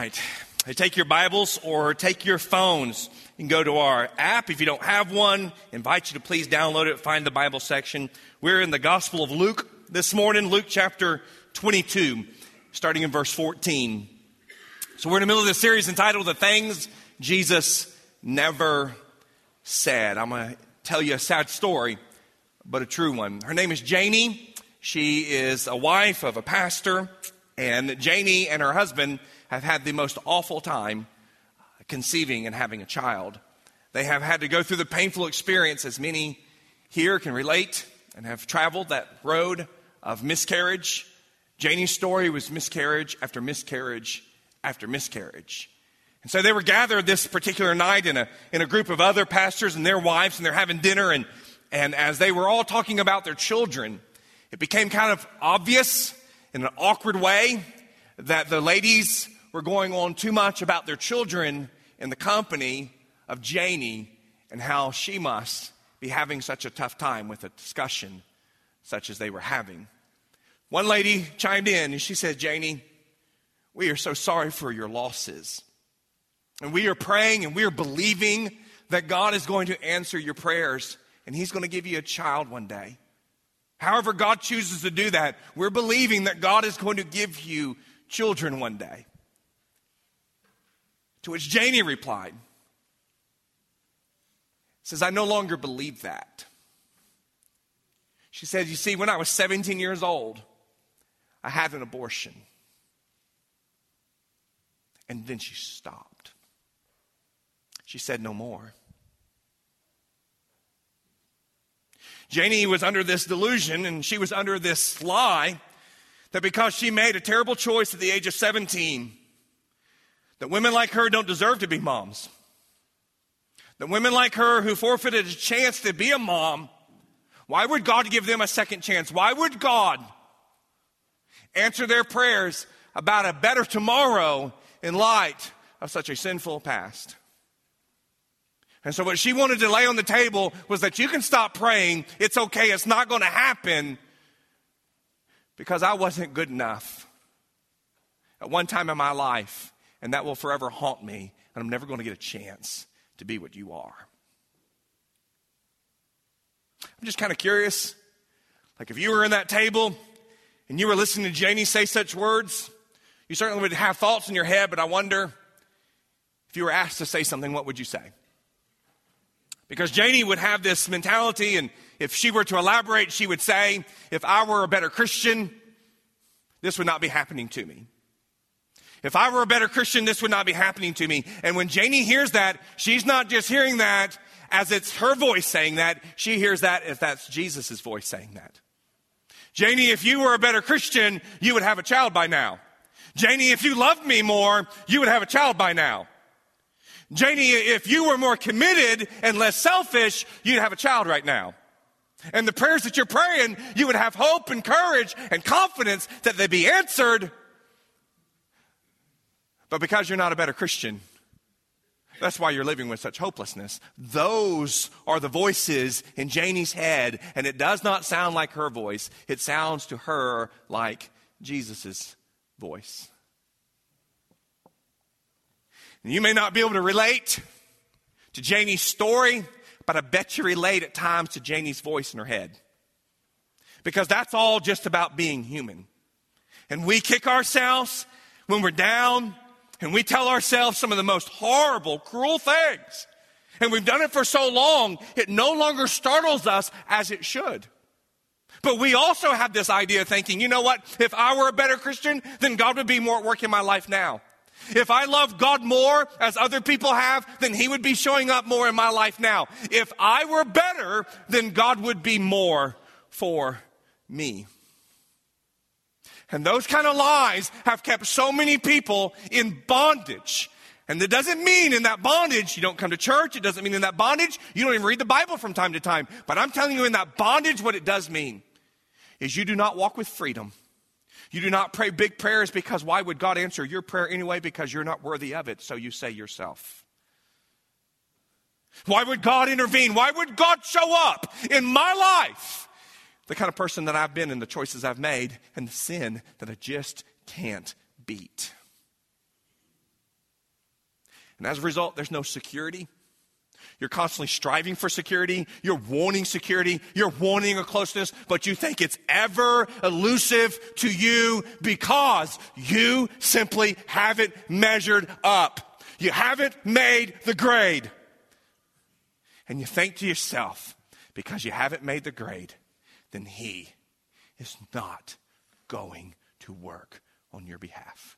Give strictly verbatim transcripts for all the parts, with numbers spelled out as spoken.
right. Hey, take your Bibles or take your phones. You can go to our app. If you don't have one, I invite you to please download it, find the Bible section. We're in the Gospel of Luke this morning, Luke chapter twenty-two, starting in verse fourteen. So we're in the middle of this series entitled The Things Jesus Never Said. I'm going to tell you a sad story, but a true one. Her name is Janie. She is a wife of a pastor, and Janie and her husband have had the most awful time conceiving and having a child. They have had to go through the painful experience, as many here can relate, and have traveled that road of miscarriage. Janie's story was miscarriage after miscarriage after miscarriage. And so they were gathered this particular night in a in a group of other pastors and their wives, and they're having dinner, and, and as they were all talking about their children, it became kind of obvious in an awkward way that the ladies were going on too much about their children in the company of Janie and how she must be having such a tough time with a discussion such as they were having. One lady chimed in and she said, "Janie, we are so sorry for your losses. And we are praying and we are believing that God is going to answer your prayers and He's going to give you a child one day. However God chooses to do that, we're believing that God is going to give you children one day." To which Janie replied, says, "I no longer believe that." She said, "You see, when I was seventeen years old, I had an abortion." And then she stopped. She said no more. Janie was under this delusion, and she was under this lie that because she made a terrible choice at the age of seventeen, that women like her don't deserve to be moms. That women like her who forfeited a chance to be a mom, why would God give them a second chance? Why would God answer their prayers about a better tomorrow in light of such a sinful past? And so what she wanted to lay on the table was that you can stop praying. It's okay. It's not going to happen because I wasn't good enough at one time in my life. And that will forever haunt me, and I'm never going to get a chance to be what you are. I'm just kind of curious, like if you were in that table and you were listening to Janie say such words, you certainly would have thoughts in your head, but I wonder if you were asked to say something, what would you say? Because Janie would have this mentality, and if she were to elaborate, she would say, if I were a better Christian, this would not be happening to me. If I were a better Christian, this would not be happening to me. And when Janie hears that, she's not just hearing that as it's her voice saying that. She hears that as that's Jesus' voice saying that. Janie, if you were a better Christian, you would have a child by now. Janie, if you loved me more, you would have a child by now. Janie, if you were more committed and less selfish, you'd have a child right now. And the prayers that you're praying, you would have hope and courage and confidence that they'd be answered. But because you're not a better Christian, that's why you're living with such hopelessness. Those are the voices in Janie's head, and it does not sound like her voice. It sounds to her like Jesus' voice. And you may not be able to relate to Janie's story, but I bet you relate at times to Janie's voice in her head. Because that's all just about being human. And we kick ourselves when we're down, and we tell ourselves some of the most horrible, cruel things. And we've done it for so long, it no longer startles us as it should. But we also have this idea of thinking, you know what? If I were a better Christian, then God would be more at work in my life now. If I loved God more, as other people have, then He would be showing up more in my life now. If I were better, then God would be more for me. And those kind of lies have kept so many people in bondage. And that doesn't mean in that bondage you don't come to church. It doesn't mean in that bondage you don't even read the Bible from time to time. But I'm telling you, in that bondage, what it does mean is you do not walk with freedom. You do not pray big prayers because why would God answer your prayer anyway? Because you're not worthy of it, so you say yourself. Why would God intervene? Why would God show up in my life? The kind of person that I've been and the choices I've made and the sin that I just can't beat. And as a result, there's no security. You're constantly striving for security. You're wanting security. You're wanting a closeness, but you think it's ever elusive to you because you simply haven't measured up. You haven't made the grade. And you think to yourself, because you haven't made the grade, then he is not going to work on your behalf.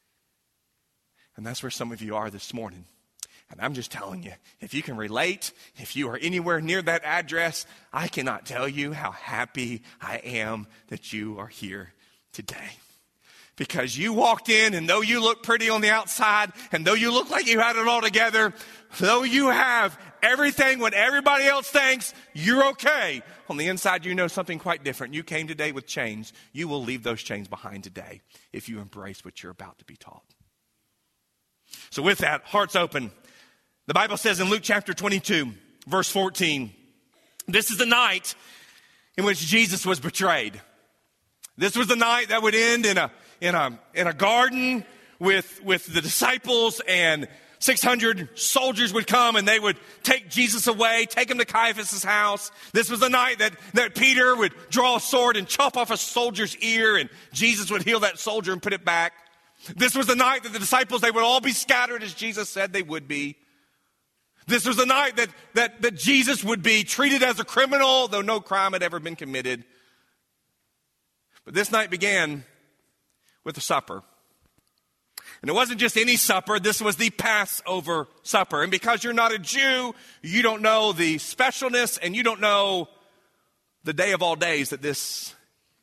And that's where some of you are this morning. And I'm just telling you, if you can relate, if you are anywhere near that address, I cannot tell you how happy I am that you are here today. Because you walked in, and though you look pretty on the outside, and though you look like you had it all together, though you have everything when everybody else thinks you're okay, on the inside you know something quite different. You came today with chains. You will leave those chains behind today if you embrace what you're about to be taught. So with that, hearts open. The Bible says in Luke chapter twenty-two, verse fourteen, this is the night in which Jesus was betrayed. This was the night that would end in a in a in a garden with with the disciples, and six hundred soldiers would come and they would take Jesus away, take him to Caiaphas' house. This was the night that, that Peter would draw a sword and chop off a soldier's ear, and Jesus would heal that soldier and put it back. This was the night that the disciples, they would all be scattered as Jesus said they would be. This was the night that, that, that Jesus would be treated as a criminal, though no crime had ever been committed. But this night began with a supper. And it wasn't just any supper. This was the Passover supper. And because you're not a Jew, you don't know the specialness, and you don't know the day of all days that this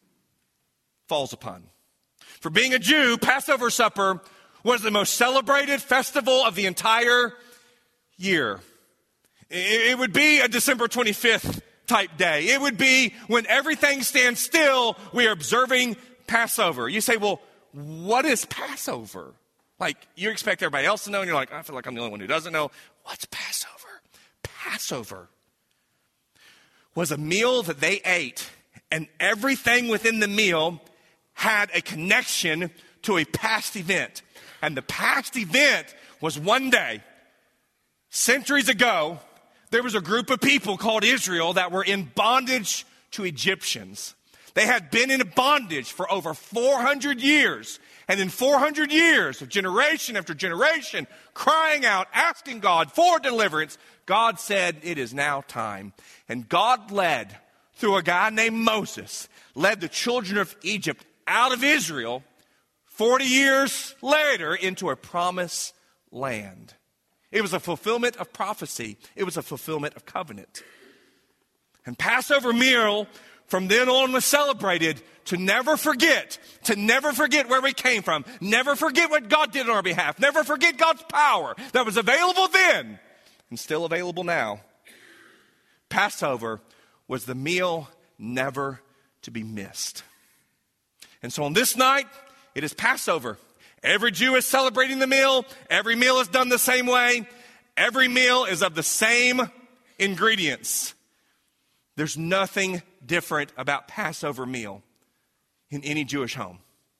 falls upon. For being a Jew, Passover supper was the most celebrated festival of the entire year. It would be a December twenty-fifth type day. It would be when everything stands still, we are observing Passover. You say, well, what is Passover? Like, you expect everybody else to know, and you're like, I feel like I'm the only one who doesn't know. What's Passover? Passover was a meal that they ate, and everything within the meal had a connection to a past event. And the past event was one day, centuries ago, there was a group of people called Israel that were in bondage to Egyptians. They had been in bondage for over four hundred years. And in four hundred years of generation after generation, crying out, asking God for deliverance, God said, it is now time. And God led, through a guy named Moses, led the children of Egypt out of Israel forty years later into a promised land. It was a fulfillment of prophecy. It was a fulfillment of covenant. And Passover meal from then on was celebrated to never forget, to never forget where we came from, never forget what God did on our behalf, never forget God's power that was available then and still available now. Passover was the meal never to be missed. And so on this night, it is Passover. Every Jew is celebrating the meal. Every meal is done the same way. Every meal is of the same ingredients. There's nothing different about Passover meal in any Jewish home.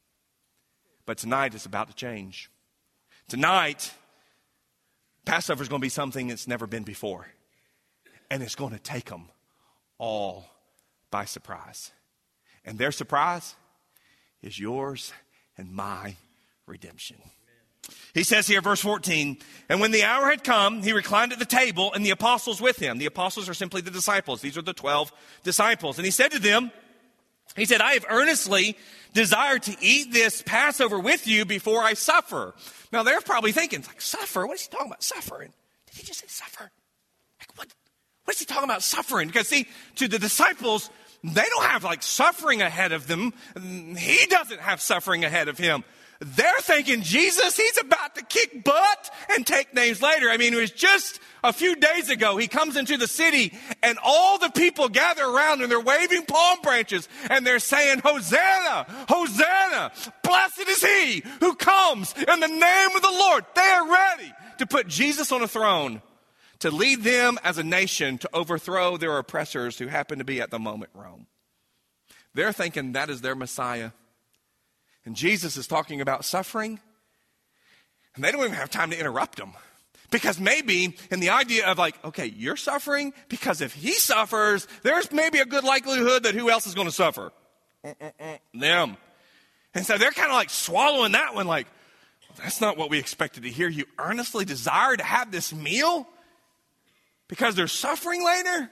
But tonight it's about to change. Tonight, Passover is going to be something that's never been before. And it's going to take them all by surprise. And their surprise is yours and my redemption. He says here, verse fourteen, and when the hour had come, he reclined at the table and the apostles with him. The apostles are simply the disciples. These are the twelve disciples. And he said to them, he said, I have earnestly desired to eat this Passover with you before I suffer. Now they're probably thinking, like, suffer? What is he talking about? Suffering? Did he just say suffer? Like, what? What is he talking about suffering? Because see, to the disciples, they don't have like suffering ahead of them. He doesn't have suffering ahead of him. They're thinking, Jesus, he's about to kick butt and take names later. I mean, it was just a few days ago, he comes into the city and all the people gather around and they're waving palm branches and they're saying, Hosanna, Hosanna, blessed is he who comes in the name of the Lord. They are ready to put Jesus on a throne, to lead them as a nation to overthrow their oppressors who happen to be at the moment Rome. They're thinking that is their Messiah. And Jesus is talking about suffering. And they don't even have time to interrupt him. Because maybe in the idea of like, okay, you're suffering because if he suffers, there's maybe a good likelihood that who else is going to suffer? Uh-uh-uh. Them. And so they're kind of like swallowing that one like, that's not what we expected to hear. You earnestly desire to have this meal because there's suffering later?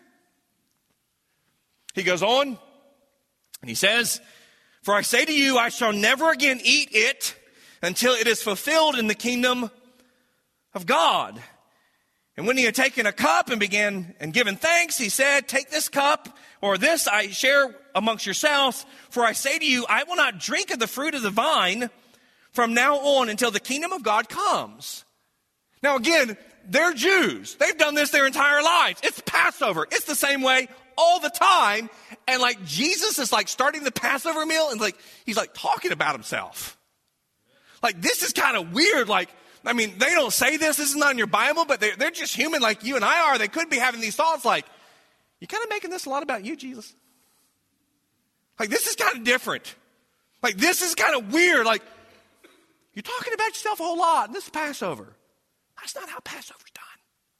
He goes on and he says, for I say to you, I shall never again eat it until it is fulfilled in the kingdom of God. And when he had taken a cup and began and given thanks, he said, take this cup, or this I share amongst yourselves, for I say to you, I will not drink of the fruit of the vine from now on until the kingdom of God comes. Now again, they're Jews. They've done this their entire lives. It's Passover. It's the same way all the time. And like Jesus is like starting the Passover meal and like he's like talking about himself. Like this is kind of weird. Like, I mean, they don't say this. This is not in your Bible, but they're, they're just human like you and I are. They could be having these thoughts like, you're kind of making this a lot about you, Jesus. Like, this is kind of different. Like, this is kind of weird. Like, you're talking about yourself a whole lot. And this is Passover. That's not how Passover's done.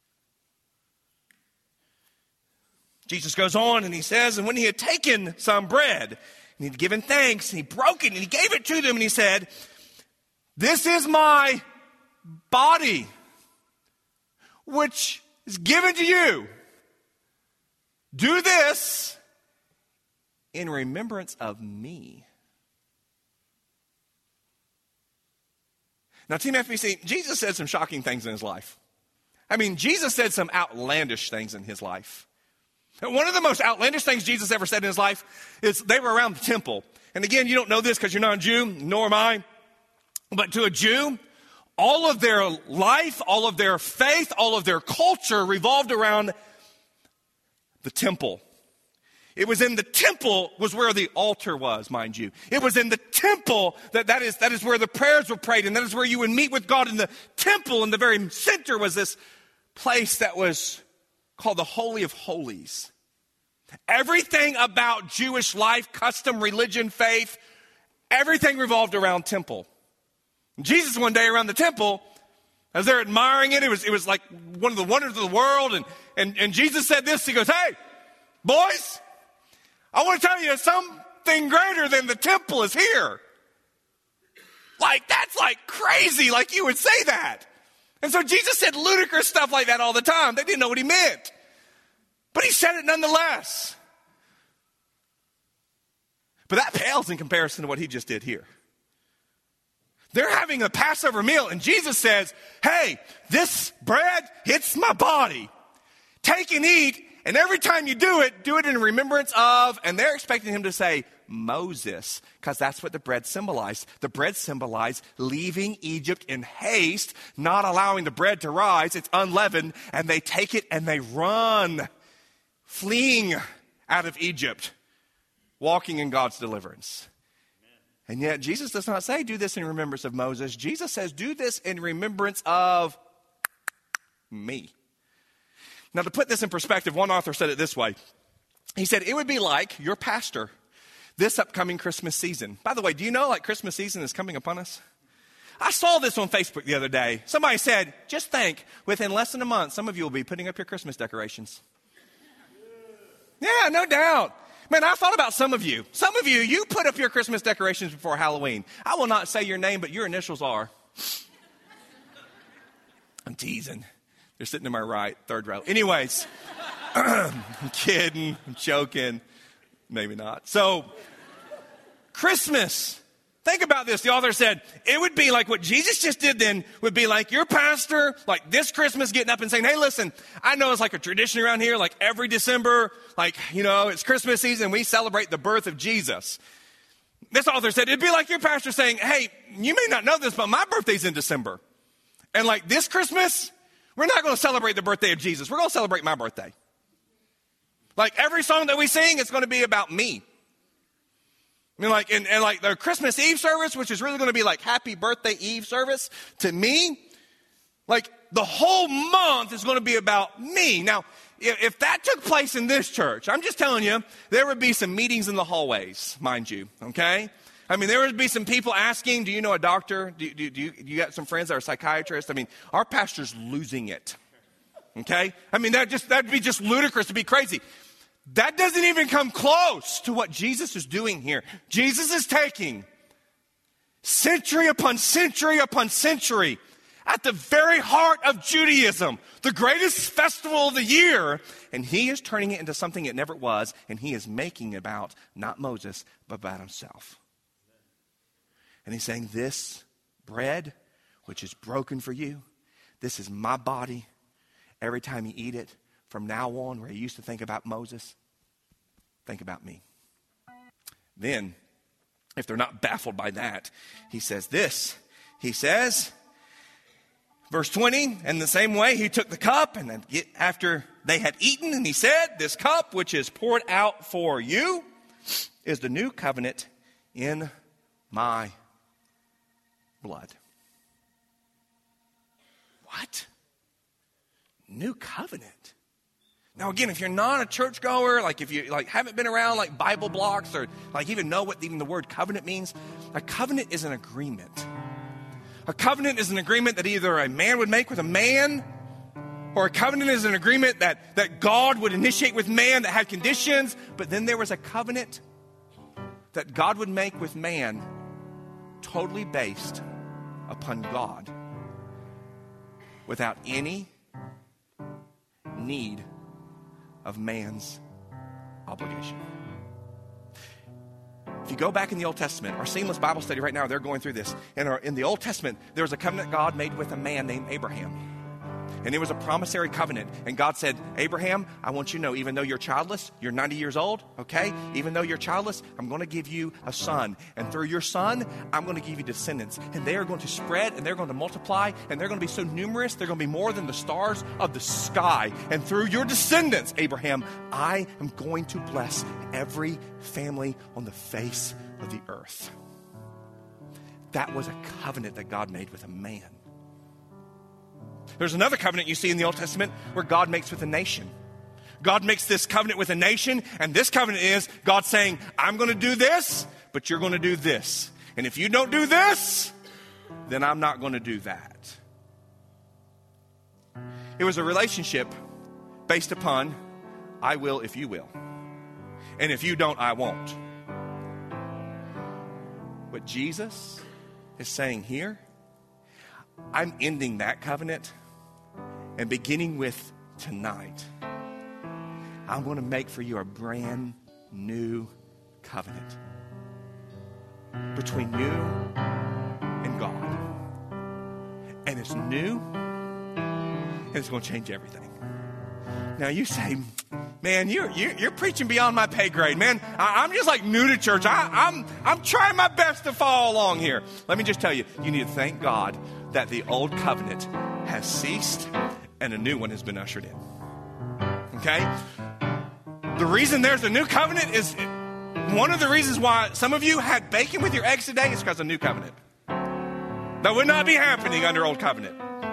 Jesus goes on and he says, and when he had taken some bread, and he'd given thanks, and he broke it, and he gave it to them, and he said, this is my body, which is given to you. Do this in remembrance of me. Now, Team F B C, Jesus said some shocking things in his life. I mean, Jesus said some outlandish things in his life. One of the most outlandish things Jesus ever said in his life is they were around the temple. And again, you don't know this because you're not a Jew, nor am I. But to a Jew, all of their life, all of their faith, all of their culture revolved around the temple. It was in the temple was where the altar was, mind you. It was in the temple that that is, that is where the prayers were prayed, and that is where you would meet with God in the temple. In the very center was this place that was called the Holy of Holies. Everything about Jewish life, custom, religion, faith, everything revolved around temple. Jesus one day around the temple, as they're admiring it, it was, it was like one of the wonders of the world. And, and, and Jesus said this, he goes, hey, boys, I want to tell you something greater than the temple is here. Like, that's like crazy, like you would say that. And so Jesus said ludicrous stuff like that all the time. They didn't know what he meant. But he said it nonetheless. But that pales in comparison to what he just did here. They're having a Passover meal, and Jesus says, hey, this bread, it's my body. Take and eat, and every time you do it, do it in remembrance of, and they're expecting him to say, Moses, because that's what the bread symbolized. The bread symbolized leaving Egypt in haste, not allowing the bread to rise. It's unleavened, and they take it and they run, fleeing out of Egypt, walking in God's deliverance. And yet Jesus does not say, do this in remembrance of Moses. Jesus says, do this in remembrance of me. Now, to put this in perspective, one author said it this way. He said, it would be like your pastor this upcoming Christmas season. By the way, do you know like Christmas season is coming upon us? I saw this on Facebook the other day. Somebody said, just think, within less than a month, some of you will be putting up your Christmas decorations. Yeah, no doubt. Man, I thought about some of you. Some of you, you put up your Christmas decorations before Halloween. I will not say your name, but your initials are. I'm teasing. They're sitting to my right, third row. Anyways, I'm kidding. I'm joking. Maybe not. So, Christmas. Think about this. The author said, it would be like what Jesus just did then would be like your pastor, like this Christmas getting up and saying, hey, listen, I know it's like a tradition around here, like every December, like, you know, it's Christmas season, we celebrate the birth of Jesus. This author said, it'd be like your pastor saying, hey, you may not know this, but my birthday's in December. And like this Christmas, we're not going to celebrate the birthday of Jesus. We're going to celebrate my birthday. Like every song that we sing, it's going to be about me. I mean, like, and, and like the Christmas Eve service, which is really going to be like Happy Birthday Eve service to me, like the whole month is going to be about me. Now, if, if that took place in this church, I'm just telling you, there would be some meetings in the hallways, mind you, okay? I mean, there would be some people asking, do you know a doctor? Do, do, do, you, do you got some friends that are psychiatrists? I mean, our pastor's losing it, okay? I mean, that just that'd be just ludicrous to be crazy. That doesn't even come close to what Jesus is doing here. Jesus is taking century upon century upon century at the very heart of Judaism, the greatest festival of the year, and he is turning it into something it never was, and he is making it about not Moses, but about himself. And he's saying, this bread, which is broken for you, this is my body. Every time you eat it, from now on, where you used to think about Moses, think about me. Then, if they're not baffled by that, he says this. He says, verse twenty, in the same way, he took the cup, and then after they had eaten, and he said, this cup which is poured out for you is the new covenant in my blood. What? New covenant? Now again, if you're not a churchgoer, like if you like haven't been around like Bible blocks or like even know what even the word covenant means, a covenant is an agreement. A covenant is an agreement that either a man would make with a man, or a covenant is an agreement that, that God would initiate with man that had conditions, but then there was a covenant that God would make with man totally based upon God without any need of man's obligation. If you go back in the Old Testament, our Seamless Bible study right now, they're going through this. In, our, in the Old Testament, there was a covenant God made with a man named Abraham. And it was a promissory covenant. And God said, Abraham, I want you to know, even though you're childless, you're ninety years old, okay? Even though you're childless, I'm going to give you a son. And through your son, I'm going to give you descendants. And they are going to spread, and they're going to multiply, and they're going to be so numerous, they're going to be more than the stars of the sky. And through your descendants, Abraham, I am going to bless every family on the face of the earth. That was a covenant that God made with a man. There's another covenant you see in the Old Testament where God makes with a nation. God makes this covenant with a nation, and this covenant is God saying, I'm going to do this, but you're going to do this. And if you don't do this, then I'm not going to do that. It was a relationship based upon, I will if you will. And if you don't, I won't. What Jesus is saying here, I'm ending that covenant, and beginning with tonight, I'm going to make for you a brand new covenant between you and God. And it's new, and it's going to change everything. Now you say, man, you're, you're, you're preaching beyond my pay grade. Man, I, I'm just like new to church. I, I'm, I'm trying my best to follow along here. Let me just tell you, you need to thank God that the old covenant has ceased and a new one has been ushered in. Okay? The reason there's a new covenant is, one of the reasons why some of you had bacon with your eggs today is because of new covenant. That would not be happening under old covenant.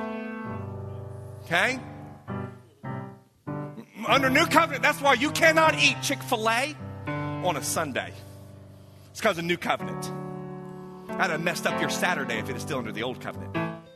Okay? Under new covenant, that's why you cannot eat Chick-fil-A on a Sunday. It's because of new covenant. I'd have messed up your Saturday if it is still under the old covenant.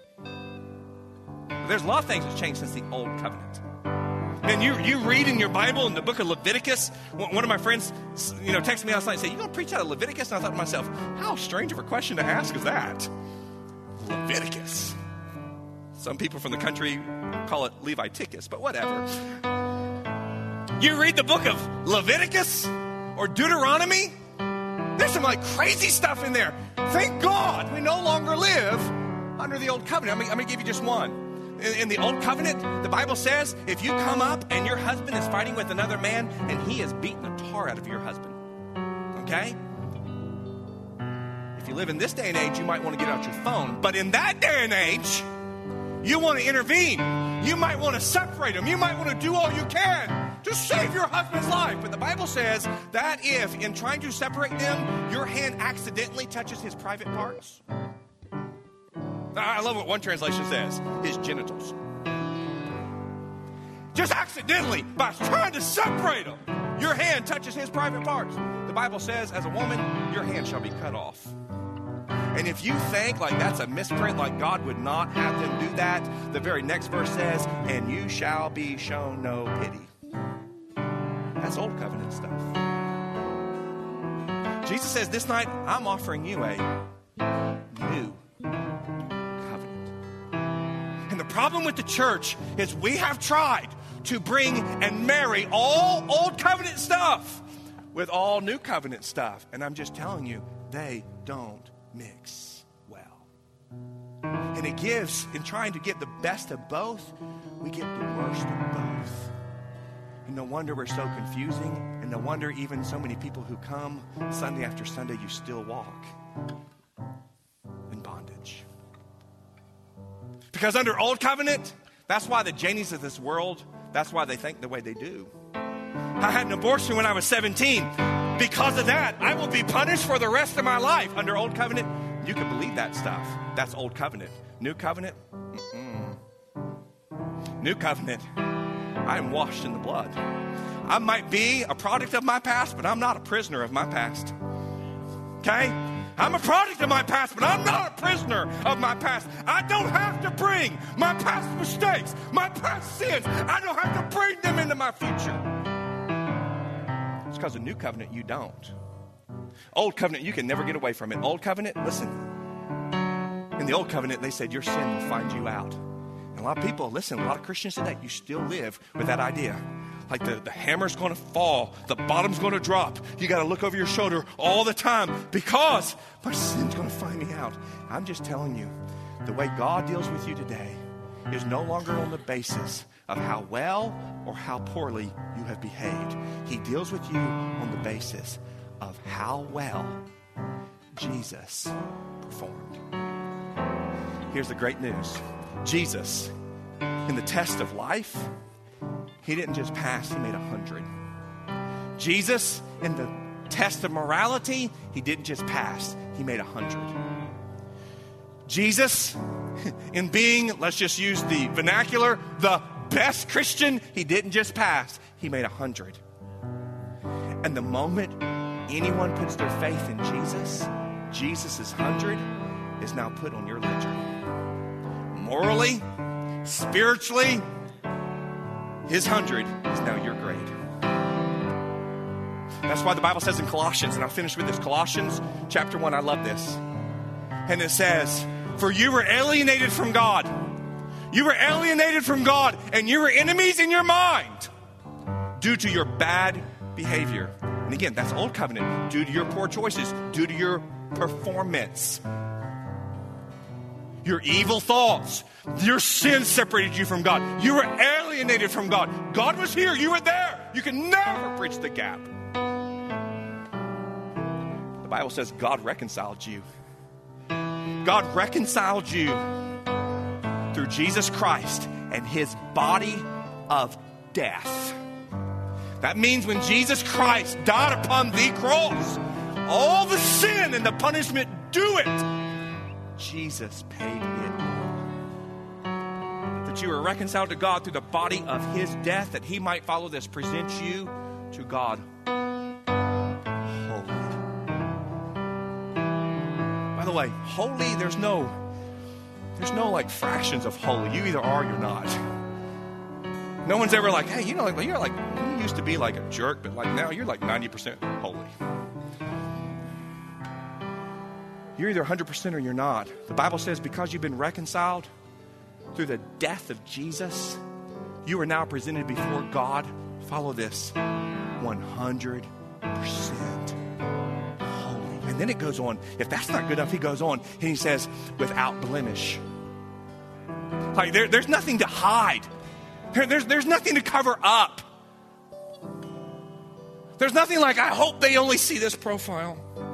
But there's a lot of things that's changed since the old covenant. And you you read in your Bible in the book of Leviticus. One of my friends, you know, texted me last night and said, "You going to preach out of Leviticus?" And I thought to myself, how strange of a question to ask is that? Leviticus. Some people from the country call it Leviticus, but whatever. You read the book of Leviticus or Deuteronomy, there's some like crazy stuff in there. Thank God we no longer live under the old covenant. I'm going to give you just one. In, in the old covenant, the Bible says, if you come up and your husband is fighting with another man and he has beaten the tar out of your husband, okay? If you live in this day and age, you might want to get out your phone. But in that day and age, you want to intervene. You might want to separate them. You might want to do all you can to save your husband's life. But the Bible says that if, in trying to separate them, your hand accidentally touches his private parts. I love what one translation says, his genitals. Just accidentally, by trying to separate them, your hand touches his private parts, the Bible says, as a woman, your hand shall be cut off. And if you think like that's a misprint, like God would not have them do that, the very next verse says, and you shall be shown no pity. That's old covenant stuff. Jesus says this night, I'm offering you a new covenant. And the problem with the church is we have tried to bring and marry all old covenant stuff with all new covenant stuff. And I'm just telling you, they don't mix well. And it gives, in trying to get the best of both, we get the worst of both. And no wonder we're so confusing, and no wonder even so many people who come Sunday after Sunday, you still walk in bondage. Because under old covenant, that's why the Janies of this world, that's why they think the way they do. I had an abortion when I was seventeen. Because of that, I will be punished for the rest of my life. Under old covenant, you can believe that stuff. That's old covenant. New covenant, mm-mm. New covenant, I am washed in the blood. I might be a product of my past, but I'm not a prisoner of my past. Okay? I'm a product of my past, but I'm not a prisoner of my past. I don't have to bring my past mistakes, my past sins. I don't have to bring them into my future. It's because of new covenant, you don't. Old covenant, you can never get away from it. Old covenant, listen. In the old covenant, they said your sin will find you out. And a lot of people, listen, a lot of Christians today, you still live with that idea. Like the, the hammer's going to fall. The bottom's going to drop. You got to look over your shoulder all the time because my sin's going to find me out. I'm just telling you, the way God deals with you today is no longer on the basis of how well or how poorly you have behaved. He deals with you on the basis of how well Jesus performed. Here's the great news. Jesus, in the test of life, he didn't just pass, he made a hundred. Jesus, in the test of morality, he didn't just pass, he made a hundred. Jesus, in being, let's just use the vernacular, the best Christian, he didn't just pass, he made a hundred. And the moment anyone puts their faith in Jesus, Jesus' hundred is now put on your ledger. Morally, spiritually, his hundred is now your grade. That's why the Bible says in Colossians, and I'll finish with this, Colossians chapter one, I love this. And it says, for you were alienated from God. You were alienated from God, and you were enemies in your mind due to your bad behavior. And again, that's old covenant, due to your poor choices, due to your performance. Your evil thoughts, your sin separated you from God. You were alienated from God. God was here, you were there. You can never bridge the gap. The Bible says God reconciled you. God reconciled you through Jesus Christ and his body of death. That means when Jesus Christ died upon the cross, all the sin and the punishment due it, Jesus paid it all. That you were reconciled to God through the body of his death, that he might follow this, present you to God holy. By the way, holy, there's no, there's no like fractions of holy. You either are or you're not. No one's ever like, hey, you know, like, you're like, you used to be like a jerk, but like now you're like ninety percent holy. You're either one hundred percent or you're not. The Bible says because you've been reconciled through the death of Jesus, you are now presented before God. Follow this, one hundred percent holy. And then it goes on. If that's not good enough, he goes on and he says, without blemish. Like there, there's nothing to hide. There, there's, there's nothing to cover up. There's nothing like, I hope they only see this profile.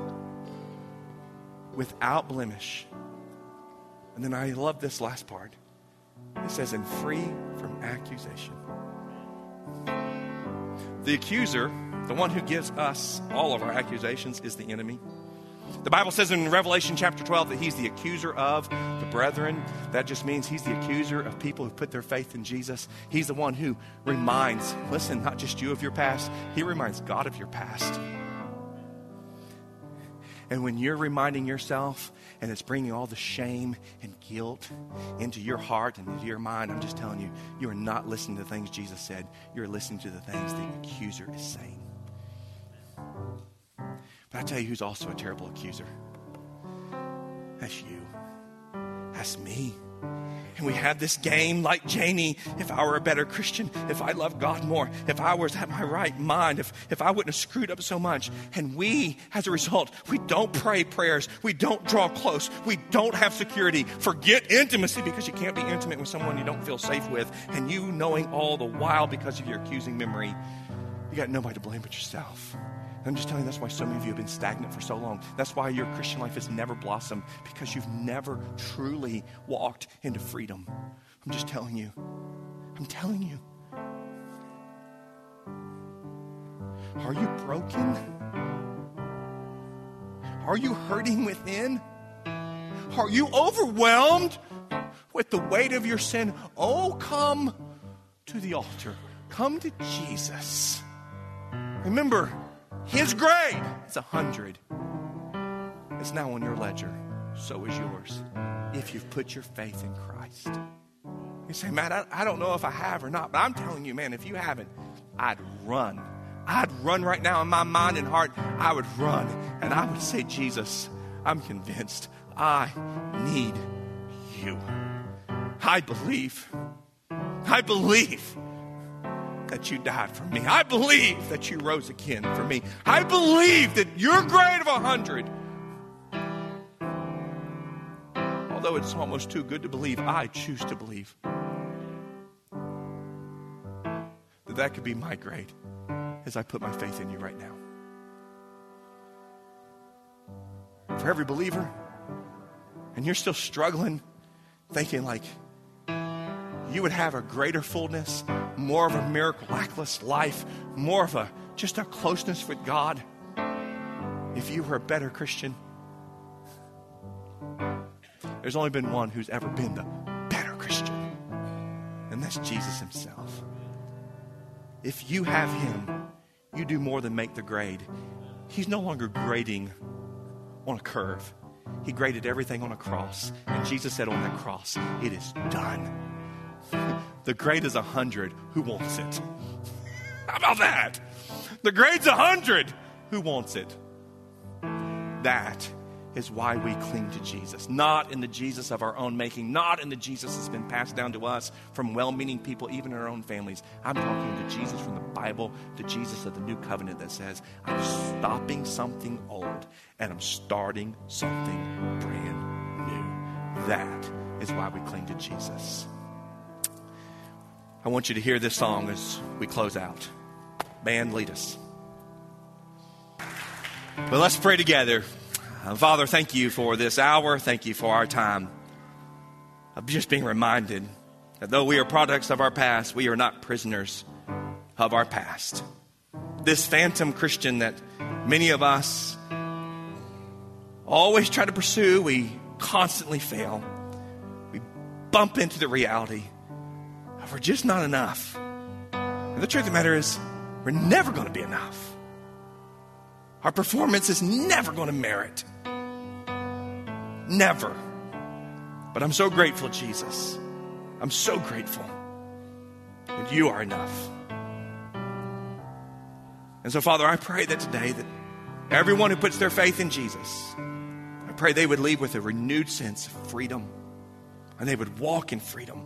Without blemish. And then I love this last part. It says, and free from accusation. The accuser, the one who gives us all of our accusations, is the enemy. The Bible says in Revelation chapter twelve that he's the accuser of the brethren. That just means he's the accuser of people who put their faith in Jesus. He's the one who reminds, listen, not just you of your past, he reminds God of your past. And when you're reminding yourself and it's bringing all the shame and guilt into your heart and into your mind, I'm just telling you, you are not listening to the things Jesus said. You're listening to the things the accuser is saying. But I tell you who's also a terrible accuser. That's you. That's me. And we have this game like Janie. If I were a better Christian, if I loved God more, if I was at my right mind, if, if I wouldn't have screwed up so much. And we, as a result, we don't pray prayers. We don't draw close. We don't have security. Forget intimacy, because you can't be intimate with someone you don't feel safe with. And you knowing all the while, because of your accusing memory, you got nobody to blame but yourself. I'm just telling you, that's why so many of you have been stagnant for so long. That's why your Christian life has never blossomed, because you've never truly walked into freedom. I'm just telling you. I'm telling you. Are you broken? Are you hurting within? Are you overwhelmed with the weight of your sin? Oh, come to the altar. Come to Jesus. Remember, his grade is a hundred. It's now on your ledger. So is yours, if you've put your faith in Christ. You say, Matt, I, I don't know if I have or not, but I'm telling you, man, if you haven't, I'd run. I'd run right now in my mind and heart. I would run, and I would say, Jesus, I'm convinced I need you. I believe. I believe that you died for me. I believe that you rose again for me. I believe that your grade of a hundred, although it's almost too good to believe, I choose to believe that that could be my grade as I put my faith in you right now. For every believer, and you're still struggling, thinking like you would have a greater fullness, more of a miraculous life, more of a just a closeness with God if you were a better Christian. There's only been one who's ever been the better Christian, and that's Jesus himself. If you have him, you do more than make the grade. He's no longer grading on a curve. He graded everything on a cross, and Jesus said on that cross, it is done. The grade is a hundred. Who wants it? How about that? The grade's a hundred. Who wants it? That is why we cling to Jesus. Not in the Jesus of our own making. Not in the Jesus that's been passed down to us from well-meaning people, even in our own families. I'm talking to Jesus from the Bible, the Jesus of the new covenant that says, I'm stopping something old and I'm starting something brand new. That is why we cling to Jesus. I want you to hear this song as we close out. Band, lead us. But let's pray together. Uh, Father, thank you for this hour. Thank you for our time of just being reminded that though we are products of our past, we are not prisoners of our past. This phantom Christian that many of us always try to pursue, we constantly fail. We bump into the reality. We're just not enough. And the truth of the matter is, we're never going to be enough. Our performance is never going to merit. Never. But I'm so grateful, Jesus. I'm so grateful that you are enough. And so, Father, I pray that today that everyone who puts their faith in Jesus, I pray they would leave with a renewed sense of freedom, and they would walk in freedom.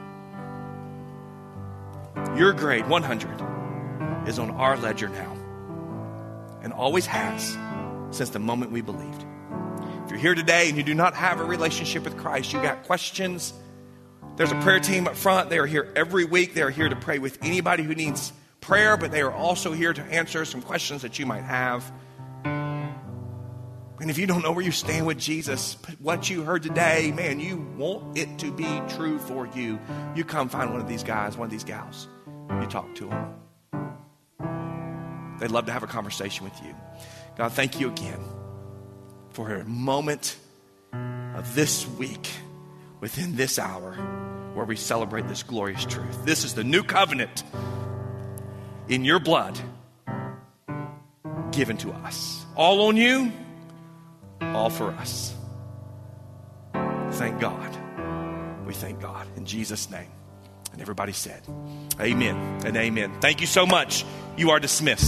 Your grade, one hundred, is on our ledger now, and always has since the moment we believed. If you're here today and you do not have a relationship with Christ, you got questions, there's a prayer team up front. They are here every week. They are here to pray with anybody who needs prayer, but they are also here to answer some questions that you might have. And if you don't know where you stand with Jesus, what you heard today, man, you want it to be true for you. You come find one of these guys, one of these gals. You talk to them. They'd love to have a conversation with you. God, thank you again for a moment of this week, within this hour, where we celebrate this glorious truth. This is the new covenant in your blood given to us. All on you, all for us. Thank God. We thank God in Jesus' name. And everybody said, amen and amen. Thank you so much. You are dismissed.